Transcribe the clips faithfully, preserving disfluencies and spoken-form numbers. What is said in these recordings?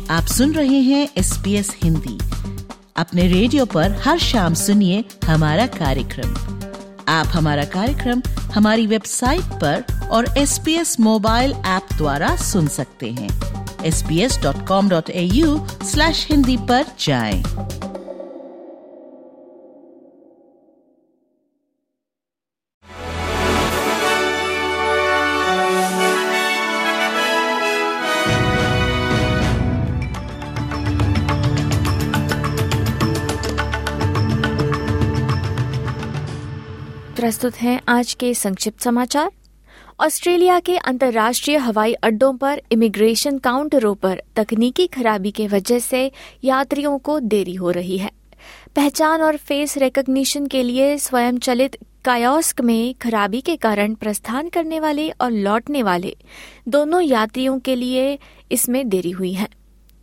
आप सुन रहे हैं एस बी एस हिंदी। अपने रेडियो पर हर शाम सुनिए हमारा कार्यक्रम। आप हमारा कार्यक्रम हमारी वेबसाइट पर और S B S mobile app द्वारा सुन सकते हैं। S B S dot com dot A U slash Hindi पर जाएं। प्रस्तुत हैं आज के संक्षिप्त समाचार। ऑस्ट्रेलिया के अंतर्राष्ट्रीय हवाई अड्डों पर इमिग्रेशन काउंटरों पर तकनीकी खराबी के वजह से यात्रियों को देरी हो रही है। पहचान और फेस रिकॉग्निशन के लिए स्वयंचलित कायोस्क में खराबी के कारण प्रस्थान करने वाले और लौटने वाले दोनों यात्रियों के लिए इसमें देरी हुई है।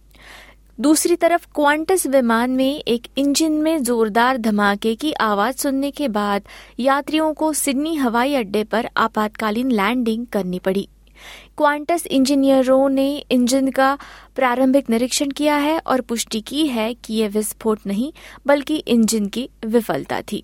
दूसरी तरफ क्वांटस विमान में एक इंजन में जोरदार धमाके की आवाज सुनने के बाद यात्रियों को सिडनी हवाई अड्डे पर आपातकालीन लैंडिंग करनी पड़ी। क्वांटस इंजीनियरों ने इंजन का प्रारंभिक निरीक्षण किया है और पुष्टि की है कि यह विस्फोट नहीं बल्कि इंजन की विफलता थी।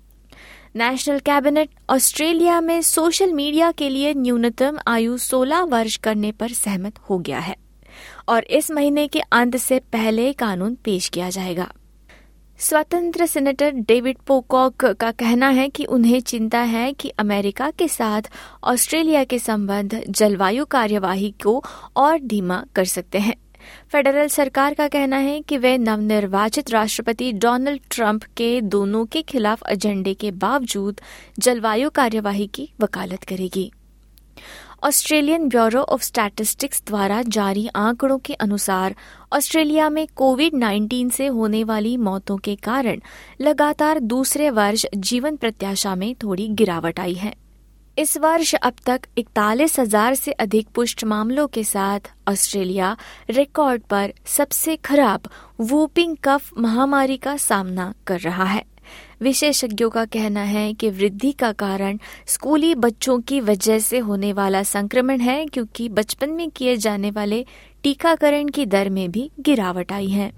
नेशनल कैबिनेट ऑस्ट्रेलिया में सोशल मीडिया के लिए न्यूनतम आयु सोलह वर्ष करने पर सहमत हो गया है और इस महीने के अंत से पहले कानून पेश किया जाएगा। स्वतंत्र सीनेटर डेविड पोकॉक का कहना है कि उन्हें चिंता है कि अमेरिका के साथ ऑस्ट्रेलिया के संबंध जलवायु कार्यवाही को और धीमा कर सकते हैं। फेडरल सरकार का कहना है कि वे नवनिर्वाचित राष्ट्रपति डोनाल्ड ट्रंप के दोनों के खिलाफ एजेंडे के बावजूद जलवायु कार्यवाही की वकालत करेगी। ऑस्ट्रेलियन ब्यूरो ऑफ स्टैटिस्टिक्स द्वारा जारी आंकड़ों के अनुसार ऑस्ट्रेलिया में कोविड उन्नीस से होने वाली मौतों के कारण लगातार दूसरे वर्ष जीवन प्रत्याशा में थोड़ी गिरावट आई है। इस वर्ष अब तक इकतालीस हजार से अधिक पुष्ट मामलों के साथ ऑस्ट्रेलिया रिकॉर्ड पर सबसे खराब वूपिंग कफ महामारी का सामना कर रहा है। विशेषज्ञों का कहना है कि वृद्धि का कारण स्कूली बच्चों की वजह से होने वाला संक्रमण है, क्योंकि बचपन में किए जाने वाले टीकाकरण की दर में भी गिरावट आई है।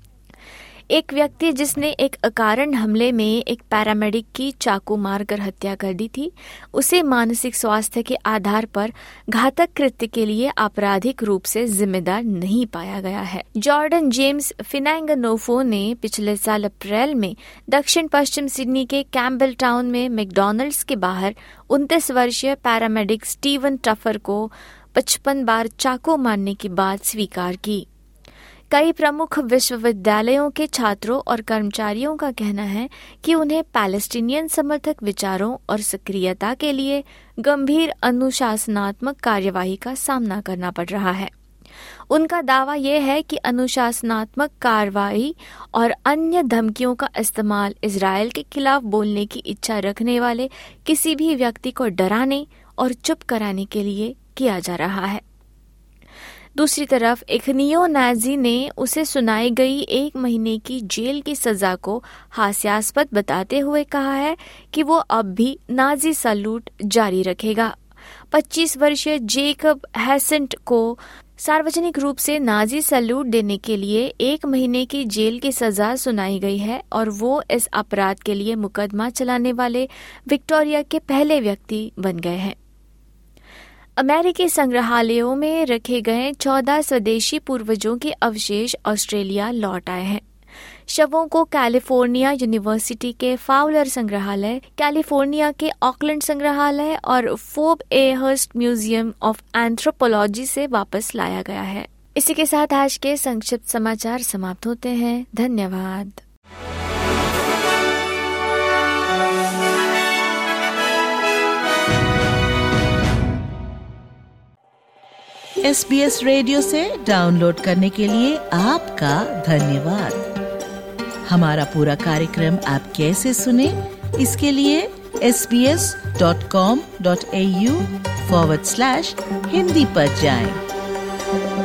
एक व्यक्ति जिसने एक अकारण हमले में एक पैरामेडिक की चाकू मारकर हत्या कर दी थी, उसे मानसिक स्वास्थ्य के आधार पर घातक कृत्य के लिए आपराधिक रूप से जिम्मेदार नहीं पाया गया है। जॉर्डन जेम्स फिनांगनोफो ने पिछले साल अप्रैल में दक्षिण पश्चिम सिडनी के कैम्बल टाउन में मैकडॉनल्ड्स के बाहर उनतीस वर्षीय पैरामेडिक स्टीवन टफर को पचपन बार चाकू मारने की बात स्वीकार की। कई प्रमुख विश्वविद्यालयों के छात्रों और कर्मचारियों का कहना है कि उन्हें पैलेस्टीनियन समर्थक विचारों और सक्रियता के लिए गंभीर अनुशासनात्मक कार्यवाही का सामना करना पड़ रहा है। उनका दावा यह है कि अनुशासनात्मक कार्रवाई और अन्य धमकियों का इस्तेमाल इजरायल के खिलाफ बोलने की इच्छा रखने वाले किसी भी व्यक्ति को डराने और चुप कराने के लिए किया जा रहा है। दूसरी तरफ एक नियो नाजी ने उसे सुनाई गई एक महीने की जेल की सजा को हास्यास्पद बताते हुए कहा है कि वो अब भी नाजी सैल्यूट जारी रखेगा। पच्चीस वर्षीय जेकब हैसेंट को सार्वजनिक रूप से नाजी सैल्यूट देने के लिए एक महीने की जेल की सजा सुनाई गई है और वो इस अपराध के लिए मुकदमा चलाने वाले विक्टोरिया के पहले व्यक्ति बन गए हैं। अमेरिकी संग्रहालयों में रखे गए चौदह स्वदेशी पूर्वजों के अवशेष ऑस्ट्रेलिया लौट आए हैं। शवों को कैलिफोर्निया यूनिवर्सिटी के फाउलर संग्रहालय, कैलिफोर्निया के ऑकलैंड संग्रहालय और Phoebe Hearst museum of anthropology से वापस लाया गया है। इसी के साथ आज के संक्षिप्त समाचार समाप्त होते हैं। धन्यवाद। एस बी एस रेडियो से डाउनलोड करने के लिए आपका धन्यवाद। हमारा पूरा कार्यक्रम आप कैसे सुने, इसके लिए S B S dot com dot A U forward slash Hindi पर जाएं।